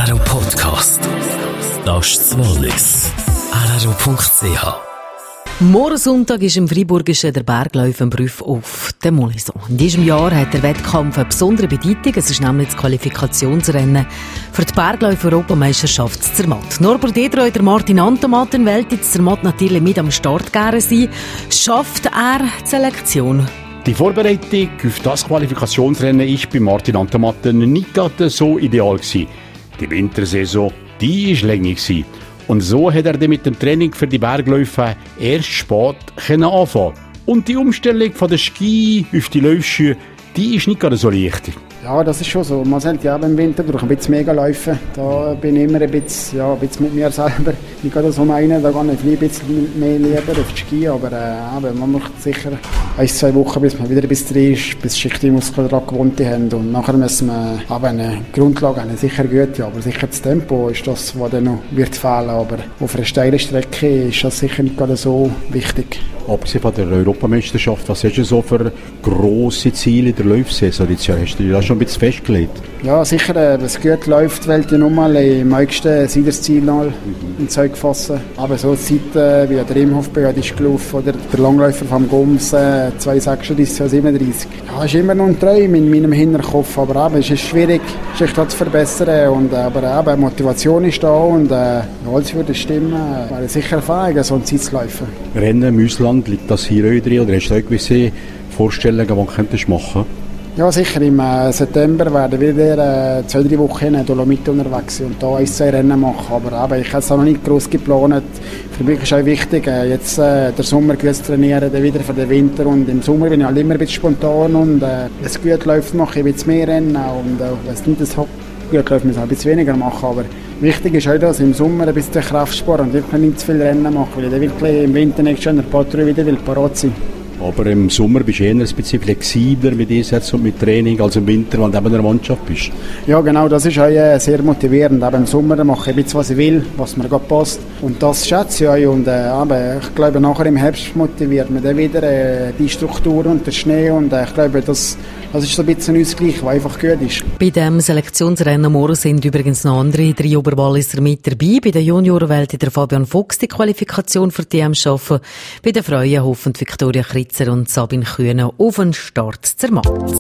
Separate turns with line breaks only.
RRO Podcast. Das ist das Wallis. RRO.ch.
Morgen Sonntag ist im Freiburgischen der Berglaufenprüf auf der Molaison. In diesem Jahr hat der Wettkampf eine besondere Bedeutung. Es ist nämlich das Qualifikationsrennen für die Berglauf-Europameisterschaft in Zermatt. Norbert Eder, der Martin Antomatten, wollte jetzt Zermatt natürlich mit am Start gerne sein. Schafft er die Selektion?
Die Vorbereitung auf das Qualifikationsrennen war bei Martin Antomatten nicht gerade so ideal gewesen. Die Wintersaison, die war länger gewesen. Und so hat er dann mit dem Training für die Bergläufe erst spät anfangen. Und die Umstellung von der Ski auf die Laufschuhe, die ist nicht gerade so leicht.
Ja, das ist schon so. Man sagt ja, im Winter brauche ich ein bisschen mega laufen. Da bin ich immer ein bisschen mit mir selber. Ich gehe das meinen, da gehe ich ein bisschen mehr lieber auf die Ski. Aber man macht sicher 1-2 Wochen, bis man wieder ein bisschen drin ist, bis sich die Muskeln daran gewohnt haben. Und nachher müssen wir eine Grundlage haben, sicher gut, ja, aber sicher das Tempo ist das, was dann noch wird fehlen. Aber auf einer steilen Strecke ist das sicher nicht gerade so wichtig.
Abgesehen von der Europameisterschaft, was hast du so für grosse Ziele in der Laufsaison? Hast du dir das schon ein bisschen festgelegt?
Ja, sicher, wenn es gut läuft, will ich nochmal im meisten Siegersziel in Zeug fassen. Aber so Zeiten wie der Imhoff-Periode ist gelaufen, oder der Langläufer vom Goms 2,36, 2,37. Ja, ist immer noch ein Traum in meinem Hinterkopf, aber es ist schwierig, sich das zu verbessern. Aber Motivation ist da und alles würde stimmen, wäre sicher fähig, so eine Zeit zu laufen.
Rennen im Ausland, liegt das hier auch drin oder hast du da gewisse Vorstellungen, die du machen könntest?
Ja, sicher. Im September werden wir wieder 2-3 Wochen in Dolomiten unterwegs sein und da 1-2 Rennen machen. Aber ich habe es noch nicht gross geplant. Für mich ist auch wichtig, jetzt der Sommer gut zu trainieren, dann wieder für den Winter. Und im Sommer bin ich halt immer ein bisschen spontan und wenn es gut läuft, mache ich ein bisschen mehr Rennen. Und wenn es nicht so gut läuft, muss ich ein bisschen weniger machen. Aber wichtig ist auch, dass ich im Sommer ein bisschen Kraftsport und wirklich nicht zu viel Rennen mache, weil ich dann wirklich im Winter nächstes Jahr ein paar Tage wieder parat sein.
Aber im Sommer bist du eher ein bisschen flexibler mit Einsätzen und mit Training als im Winter, wenn du eben in der Mannschaft bist.
Ja, genau, das ist auch sehr motivierend. Aber im Sommer mache ich ein bisschen, was ich will, was mir gerade passt. Und das schätze ich auch. Und ich glaube, nachher im Herbst motiviert man dann wieder die Struktur und der Schnee. Und ich glaube, das ist so ein bisschen ein Ausgleich, der einfach gut ist.
Bei dem Selektionsrennen morgen sind übrigens noch andere 3 Oberwalliser mit dabei. Bei den Junioren wählt der Fabian Fuchs die Qualifikation für die EM schaffen. Bei den Frauen hoffen Viktoria Kritzer und Sabine Kühne auf einen Start Zermatt.